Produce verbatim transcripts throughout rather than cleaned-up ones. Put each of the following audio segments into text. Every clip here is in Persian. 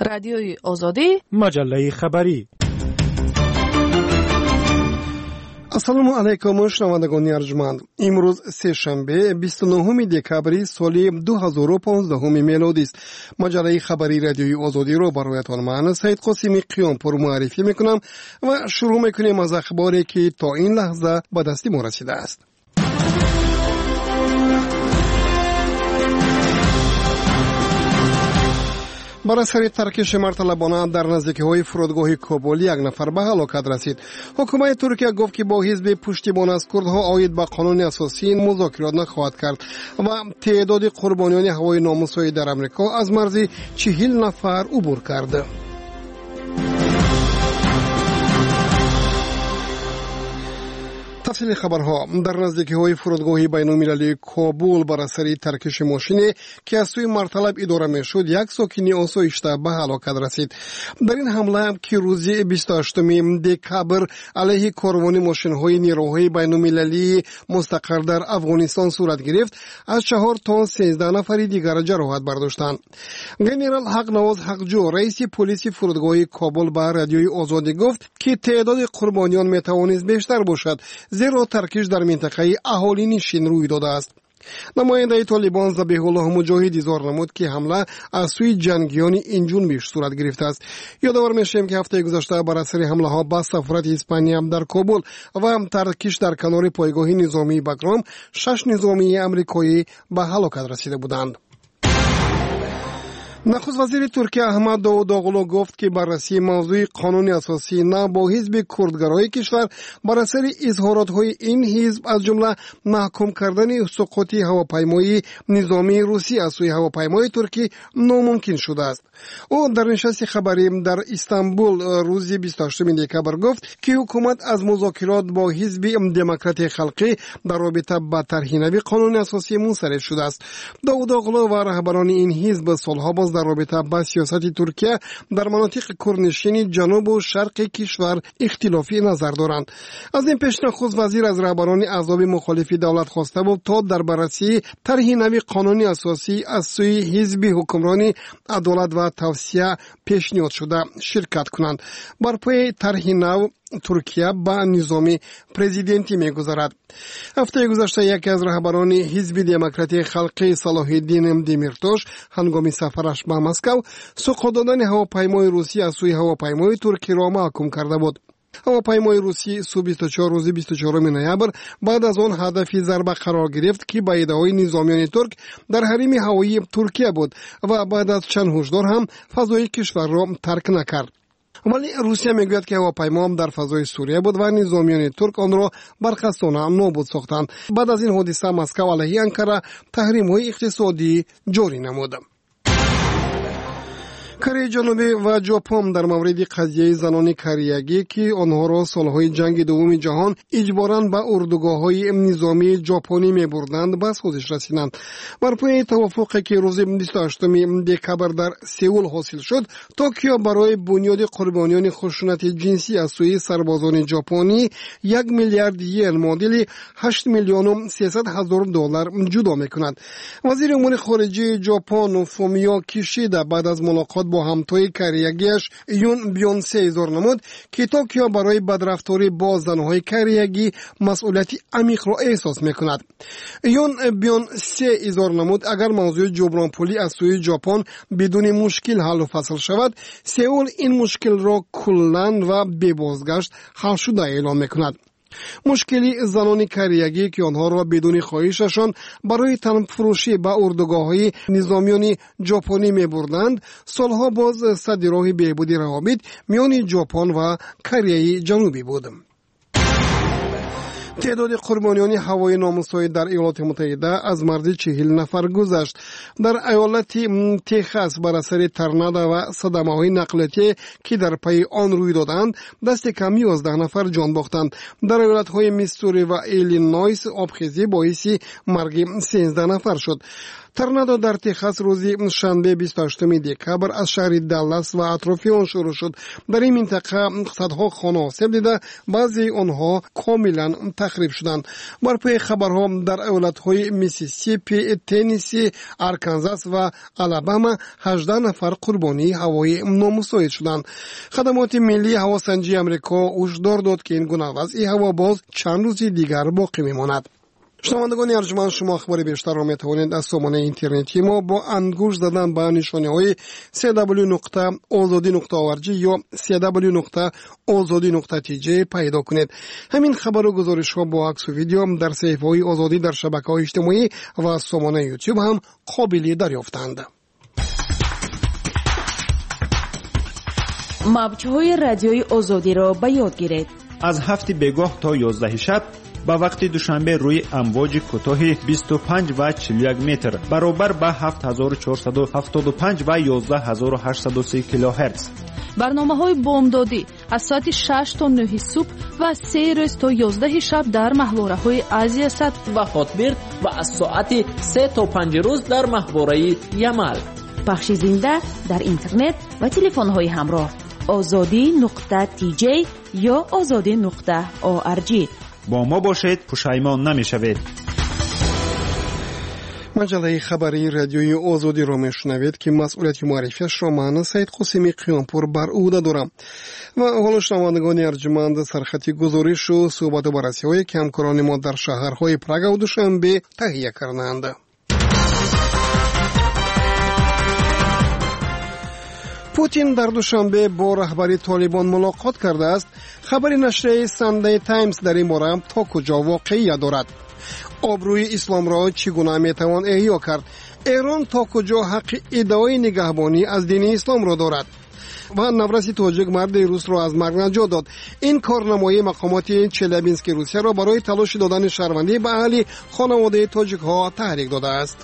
رادیوی آزادی، مجله خبری. السلام علیکم شنوندگان ارجمند. امروز سه شنبه بیست و نهم دکبر سال دو هزار و پانزده میلادی است. مجله خبری رادیوی آزادی را برایتان من سید قاسمی قیامپور معرفی میکنم و شروع میکنیم از اخباری که تا این لحظه به دست ما رسیده است. بر اثر ترکش مرطلبانه در نزدیکی‌های فرودگاه کابل یک نفر به هلاکت رسید. حکومت ترکیه گفت که با حزب پشتیبان از کردها عاید به قانون اساسی مذاکرات نخواهد کرد و تعداد قربانیان هوای ناموس‌های در آمریکا از مرز چهل نفر عبور کرد. تفصیل خبرها. در نزدیکی‌های فرودگاه بین‌المللی کابل بر اثر ترکش ماشینی که از سوی مرطلب اداره می‌شد یک ساکن آسایشته به هلاکت رسید. در این حمله که روز بیست و هشتم دکبر علیه کاروان ماشین‌های نیروهای بین‌المللی مستقر در افغانستان صورت گرفت، از چهار تا سیزده نفر دیگر جراحت برداشتند. ژنرال حق‌نواز حقجو رئیس پلیس فرودگاه کابل به رادیوی آزادی گفت که تعداد قربانیان می‌توانست بیشتر باشد، زیرا ترکش در منطقه اهالی نشین روی داده است. نماینده طالبان ذبیح الله مجاهد اظهار نمود که حمله از سوی جنگیان این جنبش صورت گرفته است. یادآور میشیم که هفته گذشته بر اثر حمله ها به سفارت اسپانیا در کابل و ترکش در کنار پایگاه نظامی بگرام شش نظامی امریکایی به هلاکت رسیده بودند. نخست وزیر ترکیه احمد داوودوغلو گفت که بررسی موضوع قانون اساسی نه با حزب کردگرای کشور بر اثر اظهارات‌های این حزب از جمله محکوم کردن سقوط هواپیمای نظامی روسی از سوی هواپیمای ترکی ناممکن شده است. او در نشست خبری در استانبول روز بیست و هشتم دکبر گفت که حکومت از مذاکرات با حزب دموکرات خلقی در رابطه با طرح نوی قانون اساسی منصرف شده است. داوودوغلو و رهبران این حزب سالها باز در رابطه با سیاست ترکیه در مناطق کرنشین جنوب و شرق کشور اختلافی نظر دارند. از این پیش نخست وزیر از رهبران احزاب مخالف دولت خواسته بود تا در بررسی طرح نوی قانون اساسی از سوی حزب حکمرانی عدالت و توسعه پیشنهاد شده شرکت کنند. بر پای طرح نو ترکیه با نظام پرزیدنتی می‌گذرد. هفته گذشته یکی از رهبران حزب دموکرات خلقی صلاح الدین دیمیرتاش هنگام سفرش به مسکو سقوط دادن هواپیمای روسی از سوی هواپیمای ترکی را محکوم کرده بود. هواپیمای روسی صبح بیست و چهار روز بیست و چهارم نوامبر بعد از آن هدف ضربه قرار گرفت که به ایده‌های نظامیان ترک در حریم هوایی ترکیه بود و بعد از چند هشدار هم فضای کشور را ترک نکرد. ولی روسیه میگوید که هواپیما هم در فضای سوریه بود و نظامیان ترک آن را برخستانه نابود ساختند. بعد از این حادثه مسکو علیه انقره تحریم‌های اقتصادی جاری نمود. کره جنوبی و ژاپن در مورد قضیه زنان کریگی که آنها را سالهای جنگ دوم جهان اجباراً به اردوگاه‌های نظامی ژاپنی می‌بردند به سازش رسیدند. بر پای توافقی که روز بیست و هشتم دکبر در سئول حاصل شد، توکیو برای بنیاد قربانیان خشونت جنسی از سوی سربازان ژاپنی یک میلیارد ین معادل هشت میلیون و سیصد هزار دلار جدا می‌کند. وزیر امور خارجه ژاپن فومیو کیشیدا بعد از ملاقات با همتای کریگیش یون بیونسه اظهار نمود که توکیو برای بدرفتاری با زنهای کریگی مسئولیت عمیق را احساس میکند. یون بیونسه اظهار نمود اگر موضوع جبران پولی از سوی ژاپن بدون مشکل حل و فصل شود، سئول این مشکل را کلاً و بی بازگشت حل شده اعلام میکند. مشکلی زنان کریگی که آنها را بدون خواهششان برای تن فروشی به اردوگاه‌های نظامیان ژاپنی می‌بردند، سالها باز سد راه بهبودی روابط میان ژاپن و کره جنوبی بود. تعداد قربانیان هوای ناموس‌های در ایالات متحده از مرز چهل نفر گذشت. در ایالت تگزاس بر اثر تورنادو و صدمه‌های نقلیتی که در پی آن روی دادند، دست کم یازده نفر جان باختند. در ایالت‌های میسوری و ایلینویس آبخیزی باعث مرگ سیزده نفر شد. تورنادو در تگزاس روز شنبه بیست و هشتم دکبر از شهر دالاس و اطراف آن شروع شد. در این منطقه صدها خانه آسیب دیده، بعضی آنها کاملا تخریب شدند. بر پای خبرها در ایالت‌های میسیسیپی، تنسی، آرکانزاس و آلاباما هجده نفر قربانی هوای نامساعد شدند. خدمات ملی هواسنجی آمریکا هشدار داد که این گونه وضع هوا باز چند روز دیگر باقی میماند. شنوندگان ارجمند، شما اخبار بیشتر را می توانید از سامانه اینترنتی ما با انگوش زدن به نشانی های سی دبلیو نقطه آزادی نقطه او ار جی یا سی دبلیو نقطه آزادی نقطه تی جی پیدا کنید. همین خبر و گزارش ها با عکس و ویدیو در صفحه های آزادی در شبکه‌های اجتماعی و سامانه یوتیوب هم قابل دریافتند. موج‌های رادیوی آزادی را به یاد گیرید. از هفت بگاه تا یازده شب با وقت دوشنبه روی امواج کوتاه بیست و پنج و چهل و یک متر برابر با هفت هزار و چهارصد و هفتاد و پنج و یازده هزار و هشتصد و سی کیلوهرتز. برنامه‌های بامدادی از ساعت شش تا نه صبح و سه روز تا یازده شب در محوره‌های آسیا صد و هاتبرد و از ساعت سه تا پنج روز در محوره یمل. پخش زنده در اینترنت و تلفن‌های همراه آزادی نقطه تی جی یا آزادی نقطه او ار جی. با ما باشید، پشیمان نمی‌شوید. مجله خبری رادیوی آزادی را میشنوید که مسئولیت معرفیش را من سید قاسمی قیامپور بر عهده دارم. و حالا شنوندگان ارجمند، سرخطی گزارش و صحبت و بررسی‌های که همکاران ما در شهرهای پراگ و دوشنبه تهیه کردند. پوتین در دوشنبه با رهبری طالبان ملاقات کرده است. خبر نشریه ساندی تایمز در این باره تا کجا واقعیت دارد؟ آبروی اسلام را چگونه میتوان احیا کرد؟ ایران تا کجا حق ادعای نگهبانی از دین اسلام را دارد؟ و نورس تاجیک مرد روس را از مرگ نجات داد. این کارنمای مقامات چلیابینسک روسیه را برای تلاش دادن شهروندی به اهل خانواده تاجیک ها تحریک داده است.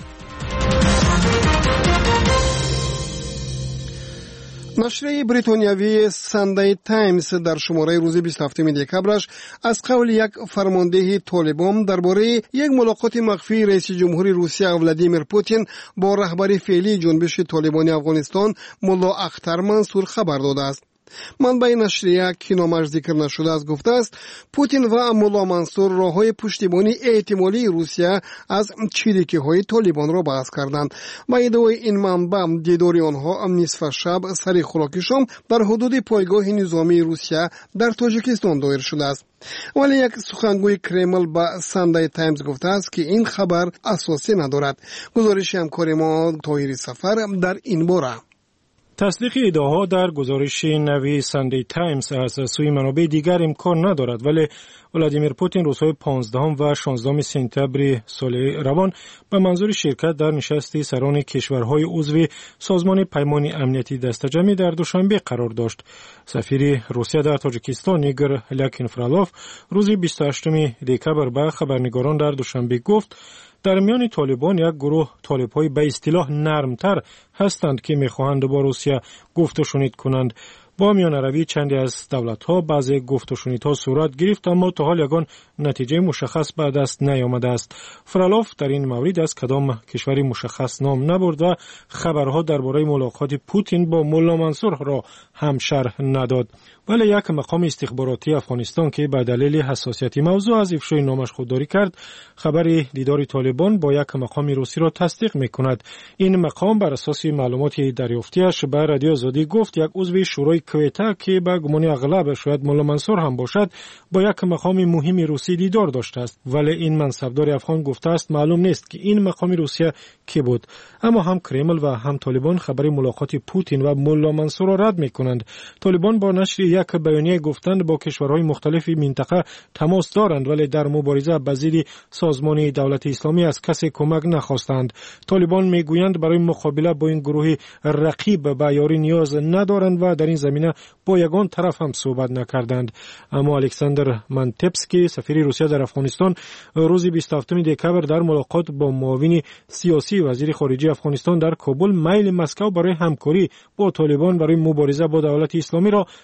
نشریه بریتانیایی ساندی تایمز در شماره روز بیست و هفتم دکبرش از قول یک فرمانده طالبان درباره یک ملاقات مخفی رئیس جمهوری روسیه ولادیمیر پوتین با رهبر فعلی جنبش طالبانی افغانستان ملا اختر منصور خبر داده است. منبع نشریه که نامش ذکر نشده است گفته است پوتین و ملا منصور راههای پشتیبانی احتمالی روسیه از چریکی های طالبان را بحث کردند. با ادعای این منبع دیدار آنها نصف شب سر خوراک شام در حدود پایگاه نظامی روسیه در تاجیکستان دایر شده است. ولی یک سخنگوی کرمل به ساندی تایمز گفته است که این خبر اساسی ندارد. گزارش همکار ما طاهری سفر در این باره. تصدیق ادعاها در گزارش نوی ساندی تایمز از سوی منابع دیگر امکان ندارد، ولی ولادیمیر پوتین روزهای پانزدهم و شانزدهم سپتامبر سال روان به منظور شرکت در نشست سران کشورهای عضو سازمان پیمان امنیتی دست جمعی در دوشنبه قرار داشت. سفیر روسیه در تاجیکستان ایگور لاکین فرالاف روز بیست و هشتم دکبر به خبرنگاران در دوشنبه گفت در میان طالبان یک گروه طالب‌های به اصطلاح نرمتر هستند که می‌خواهند با روسیه گفت و شنید کنند. با میان روی چندی از دولت‌ها بعضی گفت و شنیدها صورت گرفت، اما تا حال یگان نتیجه مشخص به دست نیامده است. فرالاف در این مورد از کدام کشوری مشخص نام نبرد و خبرها درباره ملاقات پوتین با ملا منصور را هم شرح نداد. ولی یک مقام استخباراتی افغانستان که به دلیل حساسیت موضوع از افشای نامش خودداری کرد، خبر دیدار طالبان با یک مقام روسی را تصدیق می‌کند. این مقام بر اساس معلومات دریافتی‌اش به رادیو آزادی گفت یک عضو شورای کویتا که به گمان اغلب شاید ملا منصور هم باشد با یک مقام مهم روسی دیدار داشته است، ولی این منصبدار افغان گفته است معلوم نیست که این مقام روسیه کی بود. اما هم کرمل و هم طالبان خبر ملاقات پوتین و ملا منصور را رد می‌کنند. طالبان با نشر یک بیانیه گفتند با کشورهای مختلف منطقه تماس دارند، ولی در مبارزه با ضد سازمان دولت اسلامی از کسی کمک نخواستند. طالبان میگویند برای مقابله با این گروه رقیب به یاری نیاز ندارند و در این زمینه با یگان طرف هم صحبت نکردند. اما الکساندر منتپسکی سفیر روسیه در افغانستان روز بیست و هفتم دکبر در ملاقات با معاون سیاسی وزیر خارجه افغانستان در کابل میل مسکو برای همکاری با طالبان برای مبارزه با دولت اسلامی را تصدیق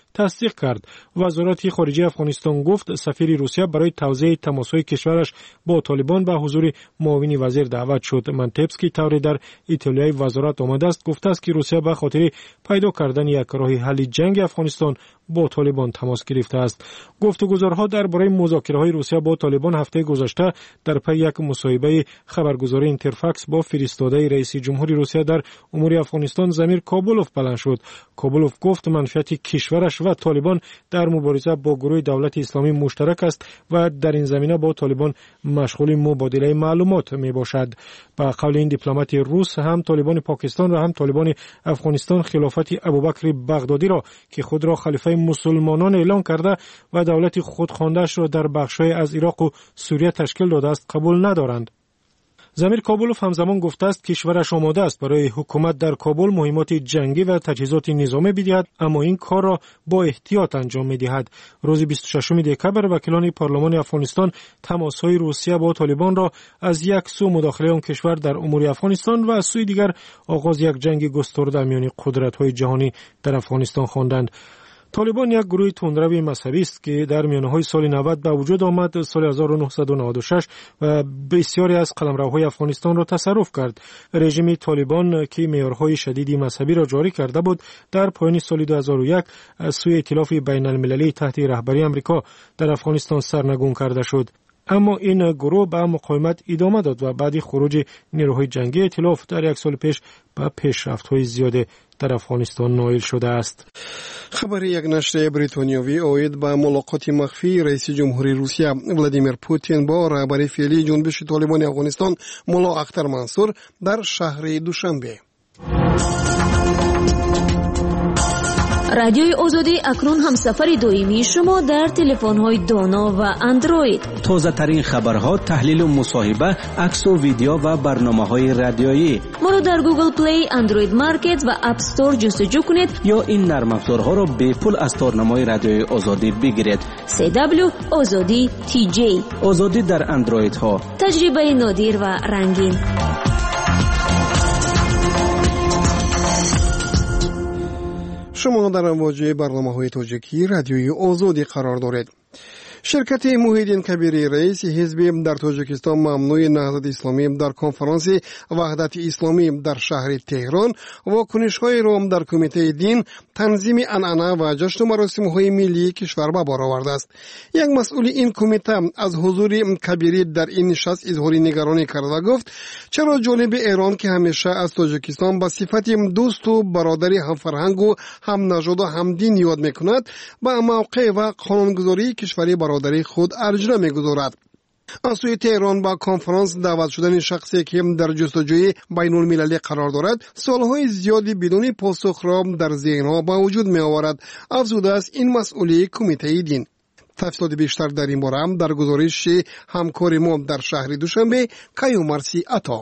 تصدیق کرد. وزارت خارجه افغانستان گفت سفیر روسیه برای توزیع تماس‌های کشورش با طالبان به حضور معاون وزیر دعوت شد. منتبسکی طوری در ایتالیای وزارت آمده است گفته است که روسیه به خاطر پیدا کردن یک راه حل جنگ افغانستان با طالبان تماس گرفته است. گفتگوزارها درباره مذاکره‌های روسیه با طالبان هفته گذشته در پی یک مصاحبه خبرگزاری اینترفاکس با فرستاده رئیس جمهوری روسیه در امور افغانستان زمیر کابولوف بلند شد. کابولوف گفت منفعت کشورش و طالبان در مبارزه با گروه دولت اسلامی مشترک است و در این زمینه با طالبان مشغول مبادله معلومات می باشد. با قول این دیپلمات روس هم طالبان پاکستان و هم طالبان افغانستان خلافت ابوبکر بغدادی را که خود را خلیفه مسلمانان اعلام کرده و دولت خودخوانده‌اش را در بخش‌های از عراق و سوریه تشکیل داده است قبول ندارند. زمیر کابولوف همزمان گفته است کشورش آماده است برای حکومت در کابل مهمات جنگی و تجهیزات نظامی بدهد، اما این کار را با احتیاط انجام می‌دهد. روز بیست و ششم دکبر وکیلان پارلمان افغانستان تماس‌های روسیه با طالبان را از یک سو مداخله آن کشور در امور افغانستان و از سوی دیگر آغاز یک جنگ گسترده میان قدرت‌های جهانی در افغانستان خواندند. طالبان یک گروه تندرو مذهبی است که در میانه‌های سال نود به وجود آمد. سال هزار و نهصد و نود و شش و بسیاری از قلمروهای افغانستان را تصرف کرد. رژیم طالبان که معیارهای شدید مذهبی را جاری کرده بود در پایان سال دو هزار و یک از سوی ائتلاف بین‌المللی تحت رهبری آمریکا در افغانستان سرنگون کرده شد. اما این گروه به مقاومت ادامه داد و بعد خروج نیروهای جنگی ائتلاف در یک سال پیش به پیشرفت‌های زیاده در افغانستان نائل شده است. خبر یک نشر بریتانیایی اوید به ملاقات مخفی رئیس جمهوری روسیه ولادیمیر پوتین با رهبر فعلی جنبش طالبان افغانستان ملا اختر منصور در شهر دوشنبه. رادیوی آزادی اکنون همسفر دائمی شما در تلفن‌های دانا و اندروید. تازه ترین خبرها، تحلیل و مصاحبه، عکس و ویدیو و برنامه‌های رادیویی. ما را در گوگل پلی، اندروید مارکت و اپ استور جستجو کنید یا این نرم افزارها را به پول از تارنمای رادیوی آزادی بگیرید. سی دبلیو آزادی تی جی. آزادی در اندروید ها. تجربه نادر و رنگین. شما در امواج برنامه‌های تاجیکی رادیوی آزادی قرار دارید. شرکت محیدین کبیری رئیس حزب در تاجیکستان ممنوع نهضت اسلامی در کنفرانس وحدت اسلامی در شهر تهران واکنش‌های را در کمیته دین تنظیم عنعنه و جشن و مراسم‌های ملی کشور به بار آورده است. یک مسئول این کمیته از حضور کبیری در این نشست اظهار نگرانی کرد و گفت چرا جانب ایران که همیشه از تاجیکستان به صفت دوست و برادری هم فرهنگ و هم نژاد و هم دین یاد می‌کند با موقع و قانونگذاری کشوری برادری خود ارج را می‌گذارد. از سوی تهران با کنفرانس دعوت شدن شخصی که در جستجوی بین المللی قرار دارد سالهای زیادی بدون پاسخ را در ذهنها به وجود می آورد. افزوده است این مسئولی کمیته دین. تفصیلات بیشتر در این باره هم در گزارش همکار ما در شهر دوشنبه کیومرسی عطا.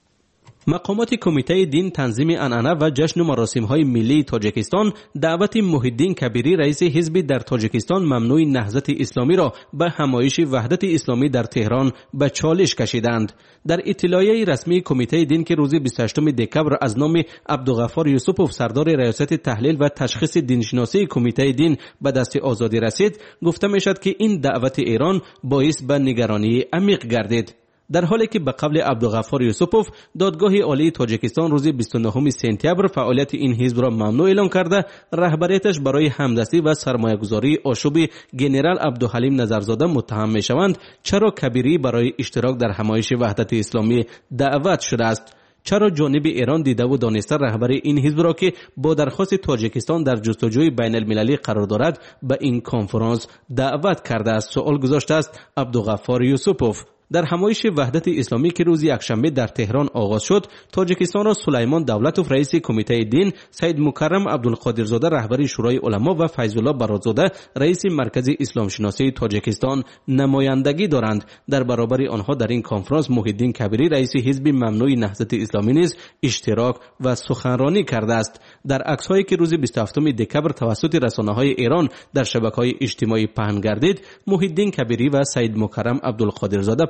مقامات کمیته دین تنظیم عنعنه و جشن و مراسم‌های ملی تاجیکستان دعوت محیدین کبیری رئیس حزب در تاجیکستان ممنوع نهضت اسلامی را به همایش وحدت اسلامی در تهران به چالش کشیدند. در اطلاعیه رسمی کمیته دین که روز بیست و هشتم دکبر از نام عبدالغفار یوسفوف سردار ریاست تحلیل و تشخیص دینشناسی کمیته دین به دست آزادی رسید، گفته میشد که این دعوت ایران باعث به نگرانی عمیق گردید. در حالی که به قول عبدالغفار یوسفوف دادگاه عالی تاجیکستان روز بیست و نهم سپتامبر فعالیت این حزب را ممنوع اعلام کرده، رهبریتش برای همدستی و سرمایه‌گذاری آشوب گنرال عبدالحلیم نظرزاده متهم می‌شوند، چرا کبیری برای اشتراک در همایش وحدت اسلامی دعوت شده است؟ چرا جانب ایران دیده و دانسته رهبر این حزب را که با درخواست تاجیکستان در جستجوی بین المللی قرار دارد به این کنفرانس دعوت کرده است؟ سوال گذاشته است عبدالغفار یوسفوف. در همایش وحدت اسلامی که روز یکشنبه در تهران آغاز شد، تاجیکستان را سلیمان دولتوف رئیس کمیته دین، سید مکرم عبدالقادرزاده رهبر شورای علما و فیض الله برادزاده رئیس مرکز اسلام شناسی تاجیکستان نمایندگی دارند. در برابر آنها در این کنفرانس محیدین کبیری رئیس حزب ممنوع نهضت اسلامی نیز اشتراک و سخنرانی کرده است. در عکس‌هایی که روز بیست و هفتم دکبر توسط رسانه‌های ایران در شبکه‌های اجتماعی پهن گردید، محیدین کبیری و سید مکرم عبدالقادرزاده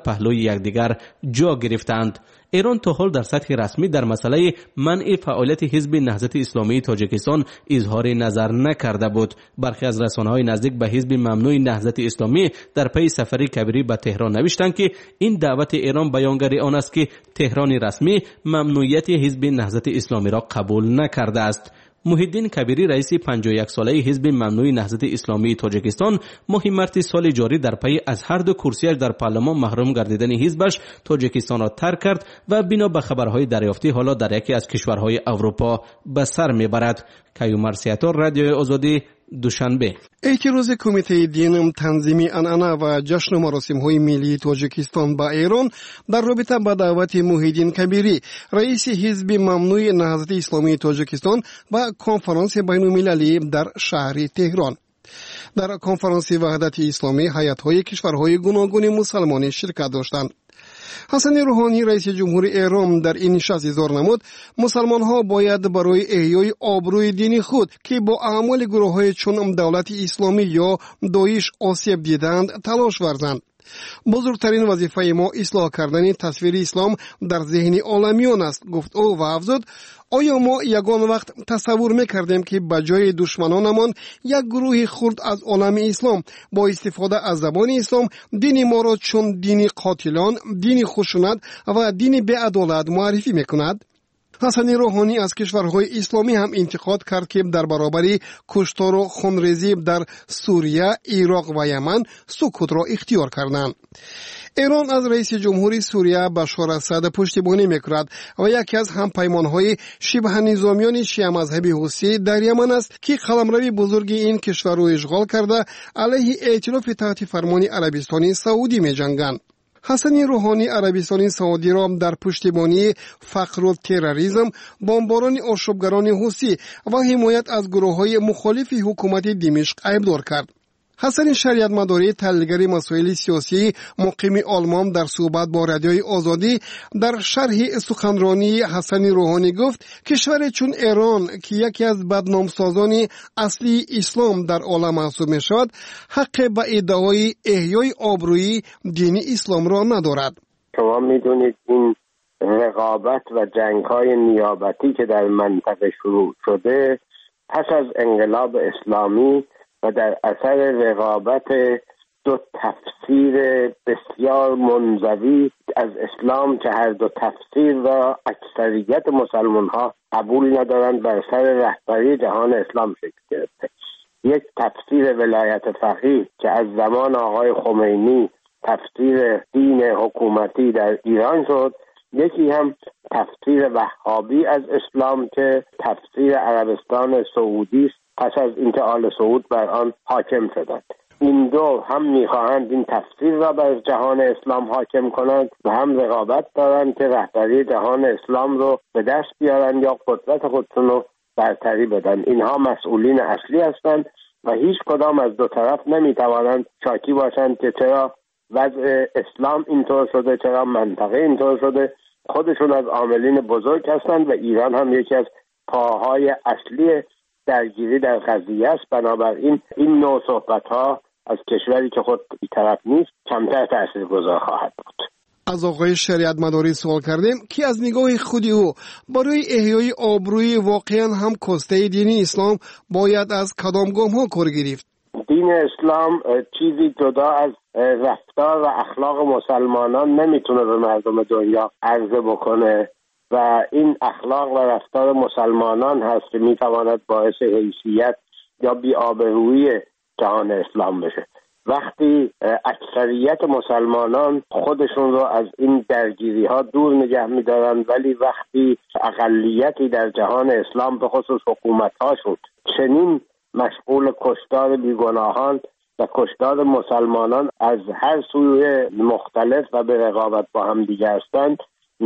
پهلوی یکدیگر جا گرفتند. ایران تا حال در سطح رسمی در مسئله منع فعالیت حزب نهضت اسلامی تاجیکستان اظهار نظر نکرده بود. برخی از رسانه‌های نزدیک به حزب ممنوع نهضت اسلامی در پی سفری کبیری به تهران نوشتند که این دعوت ایران بیانگر آن است که تهران رسمی ممنوعیت حزب نهضت اسلامی را قبول نکرده است. محیدین کبیری رئیس پنجاه و یک ساله حزب ممنوع نهضت اسلامی تاجیکستان ماه مارس سال جاری در پی از هر دو کرسیش در پارلمان محروم گردیدن حزبش تاجیکستان را ترک کرد و بنا به خبرهای دریافتی حالا در یکی از کشورهای اروپا به سر میبرد. کیومر سیاتور، رادیو آزادی، دوشنبه. اعتراض کمیته دین تنظیم انعنه و جشن مراسم‌های ملی تاجیکستان با ایران در رابطه با دعوت محیدین کبیری رئیس حزب ممنوع نهضت اسلامی تاجیکستان با کنفرانس بین‌المللی در شهر تهران. در کنفرانس وحدت اسلامی هیئت‌های کشورهای گوناگون مسلمانی شرکت داشتند. حسن روحانی رئیس جمهور ایران در این نشست اظهار نمود مسلمان ها باید برای احیای آبروی دینی خود که با اعمال گروه های چون دولت اسلامی یا داعش آسیب دیدند تلاش ورزند. بزرگترین وظیفه ما اصلاح کردن تصویر اسلام در ذهن عالمیان است، گفت او و افزود آیا ما یگان وقت تصور میکردیم که بجای دشمنانمان یک گروه خرد از عالم اسلام با استفاده از زبان اسلام دین ما را چون دین قاتلان، دین خشونت و دین بی‌عدالت معرفی میکند؟ حسن روحانی از کشورهای اسلامی هم انتقاد کرد که در برابر کشتار و خونریزی در سوریه، عراق و یمن سکوت را اختیار کردند. ایران از رئیس جمهوری سوریه بشار اسد پشتیبانی میکند و یکی از همپیمانهای شبه نظامیان شیعه مذهبی حوثی در یمن است که قلمرو بزرگ این کشور را اشغال کرده علیه ائتلاف تحت فرمان عربستان سعودی می‌جنگند. حسن روحانی عربستان سعودی را در پشتیبانی فقر و تروریسم، بمباران آشوبگران حوثی و حمایت از گروه‌های مخالف حکومت دمشق ایبدار کرد. حسن شریعت مداری تحلیلگر مسائل سیاسی مقیم آلمان در صحبت با رادیوی آزادی در شرح سخنرانی حسن روحانی گفت کشور چون ایران که یکی از بدنامسازان اصلی اسلام در عالم محسوب می شود حق به ادعای احیای آبروی دین اسلام را ندارد. شما می دونید این رقابت و جنگ‌های نیابتی که در منطقه شروع شده پس از انقلاب اسلامی و در اثر رقابت دو تفسیر بسیار منزوی از اسلام که هر دو تفسیر را اکثریت مسلمان ها قبول ندارند بر سر رهبری جهان اسلام شکل گرفته. یک تفسیر ولایت فقیه که از زمان آقای خمینی تفسیر دین حکومتی در ایران شد، یکی هم تفسیر وهابی از اسلام که تفسیر عربستان سعودی است پس از اینکه آل سعود بر آن حاکم شدند. این دو هم میخواهند این تفسیر را بر جهان اسلام حاکم کنند و هم رقابت دارند که رهبری جهان اسلام رو به دست بیارند یا قدرت خودشون رو برتری بدن. اینها مسئولین اصلی هستند و هیچ کدام از دو طرف نمیتوانند شاکی باشند که چرا وضع اسلام اینطور شده، چرا منطقه اینطور شده. خودشون از عاملین بزرگ هستند و ایران هم یکی از پاهای اصلی درگیری در قضیه است. بنابراین این نوع صحبت‌ها از کشوری که خود بی‌طرف نیست کمتر تاثیرگذار خواهد بود. از آقای شریعت مداری سوال کردیم که از نگاه خودی او برای احیای آبروی واقعا هم کاسته دینی اسلام باید از کدام گام‌ها کار گرفت؟ دین اسلام چیزی جدا از رفتار و اخلاق مسلمانان نمیتونه به مردم دنیا عرضه بکنه و این اخلاق و رفتار مسلمانان هست که میتواند باعث حیثیت یا بی‌آبرویی جهان اسلام بشه. وقتی اکثریت مسلمانان خودشون رو از این درگیری ها دور نگه میدارن ولی وقتی اقلیتی در جهان اسلام به خصوص حکومت هاشون چنین مشغول کشتار بیگناهان و کشتار مسلمانان از هر سوی مختلف و به رقابت با هم دیگه هستند،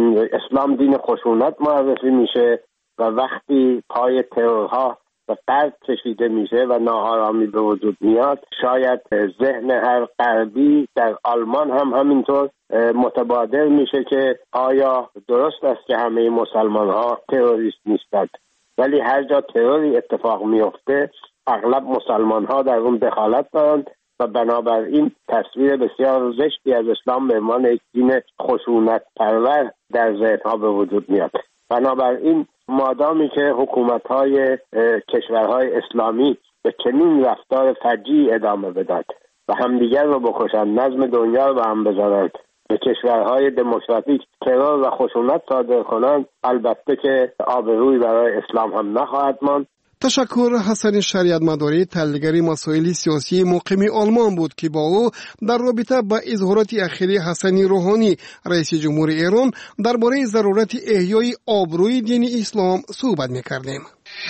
اسلام دین خشونت معرفی میشه و وقتی پای ترورها و قرد کشیده میشه و ناآرامی به وجود میاد، شاید ذهن هر غربی در آلمان هم همینطور متبادر میشه که آیا درست است که همه مسلمان ها تروریست نیستند، ولی هر جا تروری اتفاق میفته اغلب مسلمان ها در اون دخالت دارند و بنابراین تصویر بسیار زشتی از اسلام به عنوان یک دین خشونت پرور در ذهنها به وجود میاد. بنابراین مادامی که حکومت‌های کشورهای اسلامی به چنین رفتار فجیع ادامه بدن و همدیگر رو بکشن، نظم دنیا رو به هم بزنن، به کشورهای دموکراتیک ترور و خشونت صادر کنند، البته که آبرویی برای اسلام هم نخواهد ماند. تشکر. حسن شریعت مداری، تحلیلگر مسائل سیاسی مقیم آلمان بود که با او در رابطه با اظهارات اخیر حسن روحانی رئیس جمهور ایران درباره ضرورت احیای آبروی دین اسلام صحبت می‌کردیم.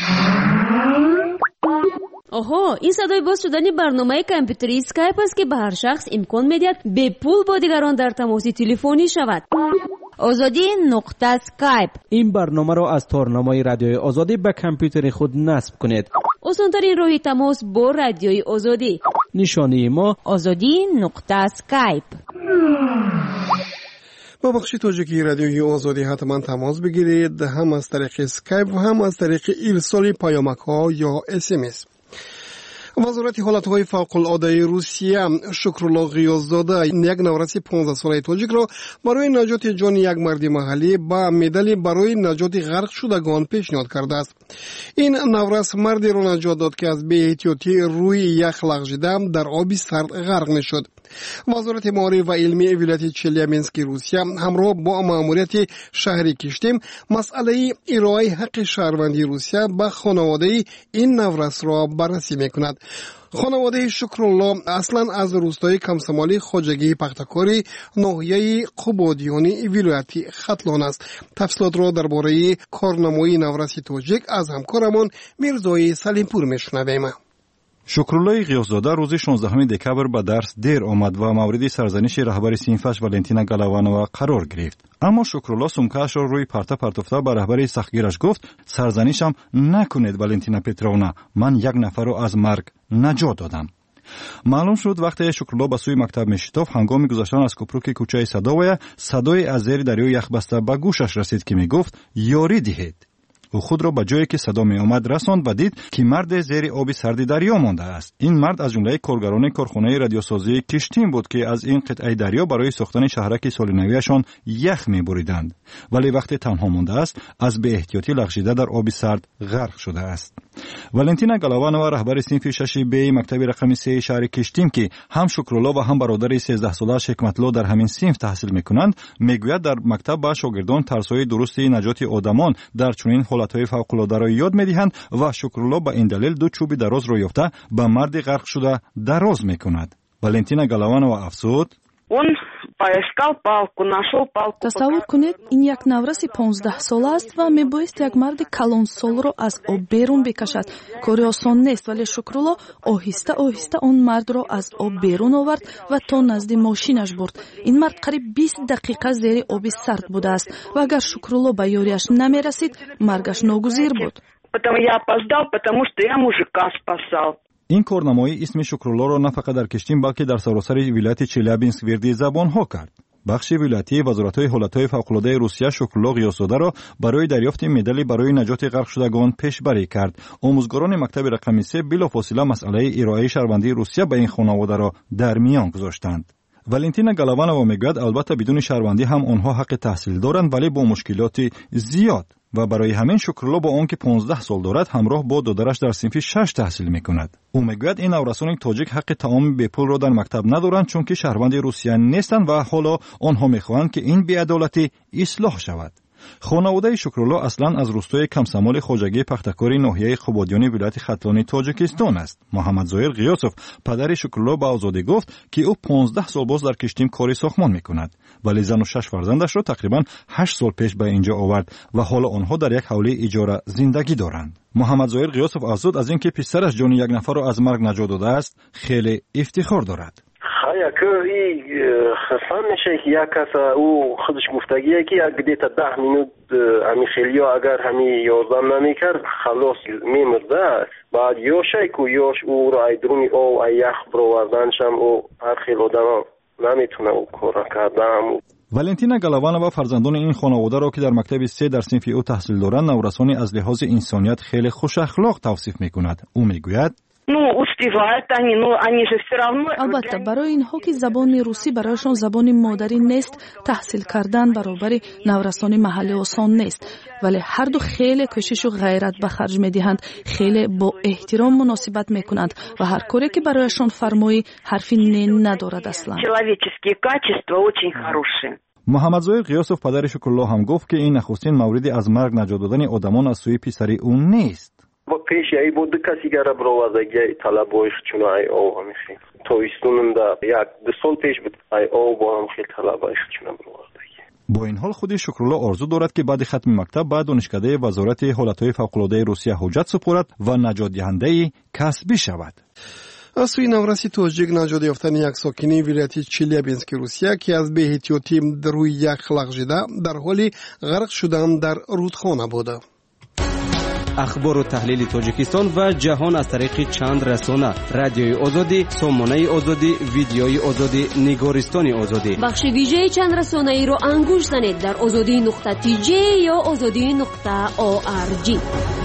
آها، این صدای باز شدن برنامه کامپیوتری اسکایپ است که به هر شخص امکان می‌دهد به پول با دیگران در تماس تلفنی شود. آزادی نقطه اسکایپ. این برنامه را از تارنامه رادیوی آزادی به کامپیوتر خود نصب کنید. آسان‌ترین راه تماس با رادیوی آزادی. نشانی ما آزادی نقطه اسکایپ. با بخش تاجیکی رادیوی آزادی حتما تماس بگیرید، هم از طریق اسکایپ و هم از طریق ارسال پیامک‌ها یا اس ام اس. وزارت حالتهای فوق‌العاده روسیه شکرالله غیاث‌زاده یک نورس پانزده ساله تاجیک را برای نجات جان یک مرد محلی با مدال برای نجات غرق شدگان پیشنهاد کرده است. این نورس مردی را نجات داد که از بی‌احتیاطی روی یخ لغزیده در آب سرد غرق می‌شد. وزارت معارف و علمی ولایت چلیابینسک روسیه همراه با مأموریت شهری کشتیم مسئله ارائه حق شهروندی روسیه به خانواده این نورس را بررسی می‌کند. خانواده شکرالله اصلا از روستای کمسمالی خواجگی پختکاری ناحیه قبادیانی ولایت ختلان است. تفصیلات را درباره کارنمای نورس تاجیک از همکارمان میرزای سلیمپور میشنویم. شکرالله غیاث‌زاده روز شانزدهم دکبر به درس دیر آمد و مورد سرزنش رهبر صنفش والنتینا گالوانووا قرار گرفت. اما شکرالله سمکه‌اش را روی پرته پرتافته به رهبر سختگیرش گفت سرزنشم نکنید والنتینا پتروونا، من یک نفر را از مرگ نجات دادم. معلوم شد وقتی شکرالله به سوی مکتب میشتافت هنگام گذشتن از کوپروک کوچه سادویا صدای از زیر دریا یخ بسته به گوشش رسید که میگفت یاری دهید. او خود را به جایی که صدا می آمد رساند و دید که مرد زیر آب سرد دریا مانده است. این مرد از جمله کارگران کارخانه رادیوسازی کشتیم بود که از این قطعه دریا برای ساختن شهرک سالنویشان یخ می بریدند، ولی وقتی تنها مانده است از بی احتیاطی لغزیده در آب سرد غرق شده است. والنتینا گالوانووا رهبر صنف شش بی مکتب رقم سه شهر کشتیم که هم شکرالله و هم برادر سیزده ساله حکمت‌الله در همین صنف تحصیل میکنند میگوید در مکتب به شاگردان ترس‌های درست نجات آدمان در چنین حالت‌های فوق‌العاده را یاد می‌دهند و شکرالله به این دلیل دو چوب دراز را یافته به مرد غرق شده دراز میکند. والنتینا گالوانووا افزود тасаввур кунед ин як навраси понздаҳ сола аст ва мебоист як марди калонсолро аз об берун бикашад. кори осон нест, вале шукрулло оҳиста оҳиста он мардро аз об берун овард ва то назди мошинаш бурд. ин мард қариб бист дақиқа зери оби сард будааст ва агар шукрулло ба ёрияш намерасид маргаш ногузир буд. این کارنمایی اسم شکرالله را نه فقط در کشتیم بلکه در سراسر ولایت چلیابینسک وردی زبان ها کرد. بخش ولایتی وزارت حالتهای فوق‌العاده روسیه شکرالله غیاث‌زاده را برای دریافت مدال برای نجات غرق شدگان پیشبری کرد. آموزگاران مکتب رقم سه بلافاصله مسئله ارائه شهروندی روسیه به این خانواده را در میان گذاشتند. والنتینا گالوانووا میگوید البته بدون شهروندی هم آنها حق تحصیل دارند ولی با مشکلات زیاد و برای همین شکرالله با آنکه پانزده سال دارد همراه با دادرش در صنف شش تحصیل میکند. او میگوید این نورسان تاجیک حق طعام بی پول را در مکتب ندارند چون که شهروند روسیه نیستند و حالا آنها میخواهند که این بی‌عدالتی اصلاح شود. خانواده شکرالله اصلا از روستای کمسمال خواجگی پختکاری ناحیه قبادیانی ولایت ختلان تاجیکستان است. محمد ظاهر غیاثوف پدر شکرالله به آزادی گفت که او پانزده سال باز در کشتیم کاری ساختمان میکند ولی زن و شش فرزندش را تقریبا هشت سال پیش به اینجا آورد و حالا آنها در یک حوله اجاره زندگی دارند. محمد ظاهر غیاثوف افزود از اینکه پسرش جان یک نفر را از مرگ نجات داده است خیلی افتخار دارد. که این خسان میشه که یک کس او خودش گفتگیه که اگه تا ده مینوت همی خیلی ها اگر همی یازدم نمی کرد خلاص میمرده است. بعد یوشه که یوش او را ایدرومی او ایخ برواردنشم او هر خیلی آدم نمیتونه او کار کردن. والنتینا گالوانووا فرزندان این خانواده را که در مکتب سه در صنف او تحصیل دارند نورسانی از لحاظ انسانیت خیلی خوش اخلاق توصیف میکند. او میگوید Ну, успевают они, но они же все равно... албатта барои инҳо ки забони русӣ барояшон забони модарӣ нест, таҳсил кардан баробари наврасони маҳаллӣ осон нест, вале ҳарду хеле кӯшишу ғайрат ба харҷ медиҳанд, хеле бо эҳтиром муносибат мекунанд ва ҳар коре ки барояшон фармоӣ ҳарфи не надорад аслан. Человеческие качества очень хорошие. муҳаммадзоир ғиёсов падари Шукрулло ҳам гуфт ки ин нахустин мавриди аз марг наҷот додани одамон аз сӯи писари ӯ нест. Пеш яй буду каси гара бровазаги талабоиш чуна ай о ҳамихи тоистунда як ду сол пеш буд ай о бо ҳамихи талабоиш чуна бровазаги. бо ин ҳол худи Шукрулло орзу дорад ки баъди хатми мактаб ба донишкадаи вазорати ҳолатҳои фавқулодаи Русия ҳуҷҷат супурад ва наҷотдиҳандаи касбӣ шавад. аз сӯи навраси тоҷик наҷот ёфтани як сокини вилояти Челябински Русия ки аз беэҳтиётӣ рӯи як лағжида дар ҳоли ғарқ шудан дар рудхона буд. ахбору таҳлили Тоҷикистон ва ҷаҳон аз тариқи чанд расона: радиои озодӣ, сомонаи озодӣ, видеои озодӣ, нигористони озодӣ. бахши вижеи чанд расонаиро ангуш занед дар озодӣ нуқта ти ҷей ё озодӣ нуқта о ар ҷи.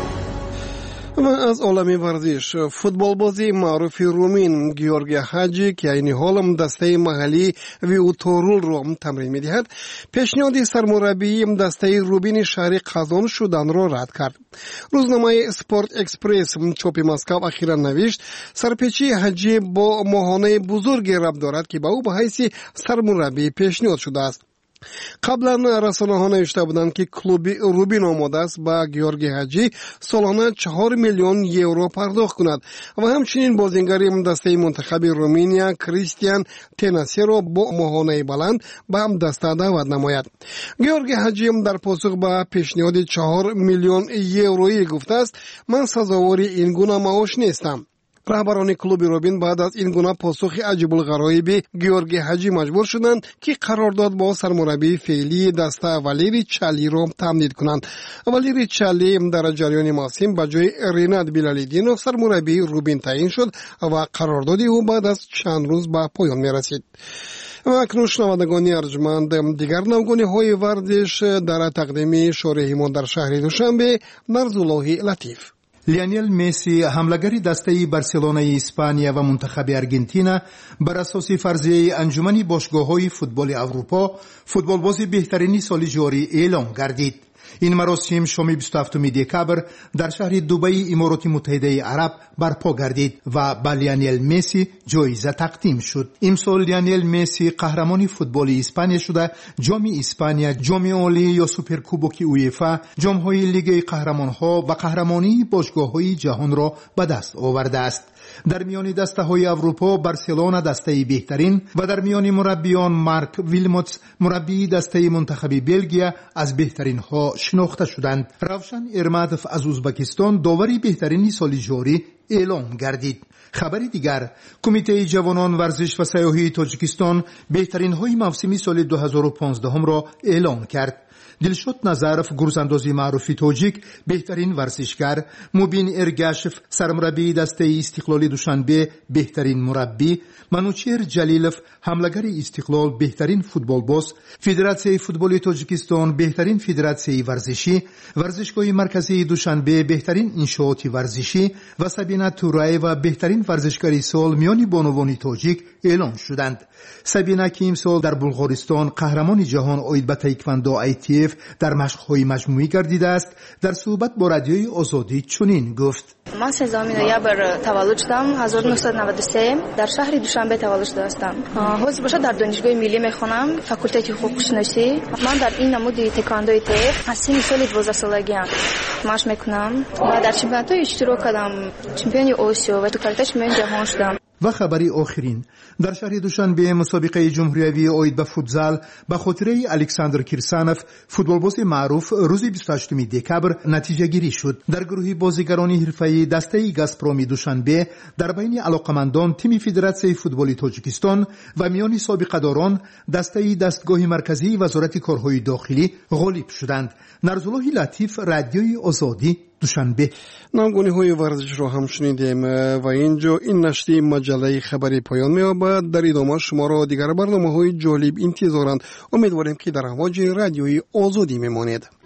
ва аз олами варзиш, футболбози маъруфи румин Георгий Хаҷи ки айни ҳол дастаи маҳаллии Виуторулро тамрин медиҳад, пешниҳоди сармураббии дастаи Рубини шаҳри Қазон шуданро рад кард. рӯзномаи Спорт Экспресс чопи Москав ахиран навишт, сарпечии Ҳаҷи бо моҳонаи бузурге рабт дорад ки ба ӯ ба ҳайси сармураббӣ пешниҳод шудааст. қаблан расонаҳо навишта буданд ки клуби Рубин омодааст ба Георгий Ҳаҷи солона чаҳор миллион евро пардохт кунад ва ҳамчунин бозингари дастаи мунтахаби Руминия Кристиан Тенасеро бо моҳонаи баланд ба даста даъват намояд. Георгий Ҳаҷи дар посух ба пешниҳоди чаҳор миллион евроӣ гуфтааст: ман сазовори ин гуна маош нестам. раҳбарони клуби Рубин баъд аз ин гуна посухи аҷибулғароиби Георгий Ҳаҷи маҷбур шуданд ки қарордод бо сармураббии феълии даста Валерий Чалиро тамдид кунанд. Валерий Чали дар ҷараёни мавсим ба ҷои Ринат Билалиддинов сармураббии Рубин таъин шуд ва қарордоди ӯ баъд аз чанд рӯз ба поён мерасид. ва акнун шунавандагони арҷманд, дигар навгониҳои варзиш дар тақдими шореҳи мо дар шаҳри Душанбе. Нарзуллоҳи Латиф. лионел месси ҳамлагари дастаи барселонаи испания ва мунтахаби аргентина бар асоси фарзияи анҷумани бошгоҳҳои футболи аврупо футболбози беҳтарини соли ҷорӣ эълон гардид. ин маросим шоми бисту ҳафтуми декабр дар шаҳри Дубаи Имороти Муттаҳидаи Араб барпо гардид ва ба Лионел Месси ҷоиза тақдим шуд. имсол Лионел Месси қаҳрамони футболи Испания шуда ҷоми Испания, ҷоми олӣ ё суперкубоки УЕФА, ҷомҳои Лигаи қаҳрамонҳо ва қаҳрамонии бошгоҳҳои ҷаҳонро ба даст овардааст. дар миёни дастаҳои аврупо Барселона дастаи беҳтарин ва дар миёни мураббиён Марк Вилмотс мураббии дастаи мунтахаби Белгия аз беҳтаринҳо шинохта шуданд. Равшан Эрматов аз Узбекистон довари беҳтарини соли ҷорӣ эълон гардид. хабари дигар, кумитаи ҷавонон варзиш ва сайёҳии Тоҷикистон беҳтаринҳои мавсими соли ду ҳазору понздаҳумро эълон кард. Дилшод Назаров гурзандози маъруфи тоҷик беҳтарин варзишгар, Мубин Эргашев сармураббии дастаи Истиқлоли Душанбе беҳтарин мураббӣ, Манучер Ҷалилов ҳамлагари Истиқлол беҳтарин футболбоз, Федератсияи футболи Тоҷикистон беҳтарин федератсияи варзишӣ, Варзишгоҳи марказии Душанбе беҳтарин иншооти варзишӣ ва Сабина Тураева беҳтарин варзишгари сол миёни бонувони тоҷик эълон шуданд. Сабина ки имсол дар Булғористон қаҳрамони ҷаҳон оид ба таеквондо ай ти эф дар машқҳои маҷмӯӣ гардидааст, дар суҳбат бо радиои Озодӣ чунин гуфт: ман сездаҳуми ноябр таваллуд шудам, ҳазору нуҳсад наваду се дар шаҳри Душанбе таваллуд шудаастам. ҳозир боша дар донишгоҳи миллӣ мехонам, факултати ҳуқуқшиносӣ. ман дар ин намуди таеквондои теғ аз синни соли дувоздаҳсолагиам машқ мекунам ва дар чемпионатҳо иштирок кардам, чемпиони Осиё ва тукарта чемпиони ҷаҳон шудам. ва хабари охирин, дар шаҳри Душанбе мусобиқаи ҷумҳуриявии оид ба футзал ба хотираи Александр Кирсанов, футболбози маъруф, рӯзи бисту ҳаштуми декабр натиҷагирӣ шуд. дар гурӯҳи бозигарони ҳирфаӣ дастаи Газпроми Душанбе дар байни алоқамандон тими Федератсияи футболи Тоҷикистон ва миёни собиқадорон дастаи дастгоҳи марказии Вазорати корҳои дохилӣ ғолиб шуданд. Нарзуллоҳи Латиф, радиои Озодӣ, Душанбе. навгониҳои варзишро ҳам шунидем ва ин ҷо ин нашри маҷаллаи хабари поён меёбад. дар идома шуморо дигар барномаҳои ҷолиб интизоранд. умедворем ки дар ҳавоҷи радиои Озодӣ мемонед.